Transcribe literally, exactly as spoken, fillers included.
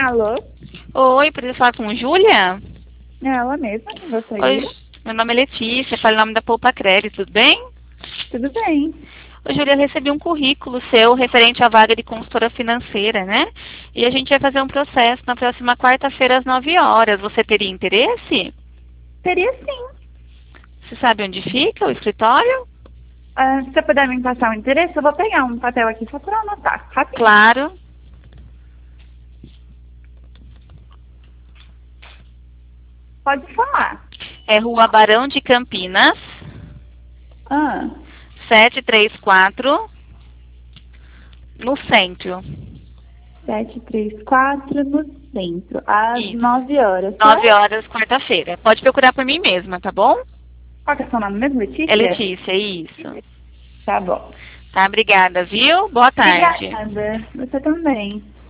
Alô? Oi, preciso falar com Júlia? É ela mesma que gostaria? Oi, meu nome é Letícia, falo em nome da Poupa Crédito, tudo bem? Tudo bem. Oi, Júlia, eu recebi um currículo seu referente à vaga de consultora financeira, né? E a gente vai fazer um processo na próxima quarta-feira às nove horas. Você teria interesse? Teria sim. Você sabe onde fica o escritório? Ah, se você puder me passar o endereço, eu vou pegar um papel aqui só para anotar. Rapidinho. Claro. Pode falar. É Rua Barão de Campinas, Ah, setecentos e trinta e quatro, no centro. sete três quatro no centro, às Isso. nove horas, nove certo? horas, quarta-feira. Pode procurar por mim mesma, tá bom? Qual que é o seu nome mesmo, É Letícia? Letícia, isso. Tá bom. Tá, obrigada, viu? Boa tarde. Obrigada. Você também.